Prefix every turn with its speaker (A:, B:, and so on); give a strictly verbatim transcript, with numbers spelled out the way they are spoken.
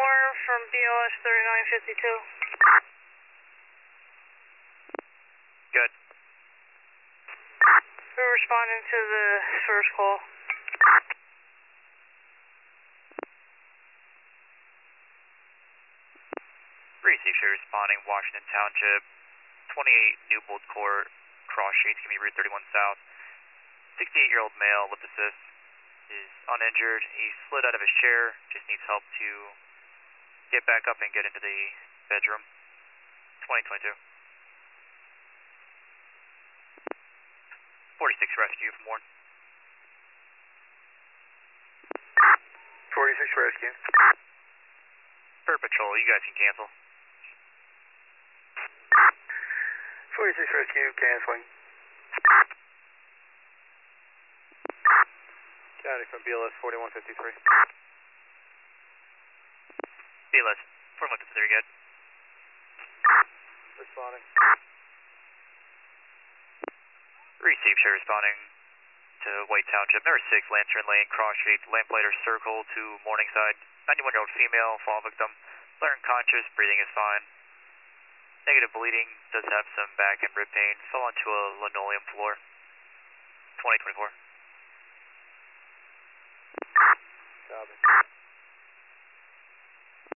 A: four from B O S thirty-nine fifty-two.
B: Good.
A: We're responding to the first call.
B: Receive, you're responding, Washington Township, twenty-eight Newbold Court, cross shades, give me Route thirty-one South. sixty-eight-year-old male, lip assist, is uninjured. He slid out of his chair, just needs help to get back up and get into the bedroom. twenty twenty-two. forty-six rescue from Warren.
C: forty-six rescue.
B: Per patrol, you guys can cancel.
C: forty-six rescue, canceling.
D: County from B L S forty-one fifty-three.
B: B L S, forty-one fifty-three, good.
D: Responding.
B: Receive, share responding to White Township, number six, Lantern Lane, cross shade, lamplighter circle to Morningside. ninety-one-year-old female, fall victim, clear and conscious, breathing is fine. Negative bleeding, does have some back and rib pain, fell onto a linoleum floor. twenty twenty-four.
D: Copy.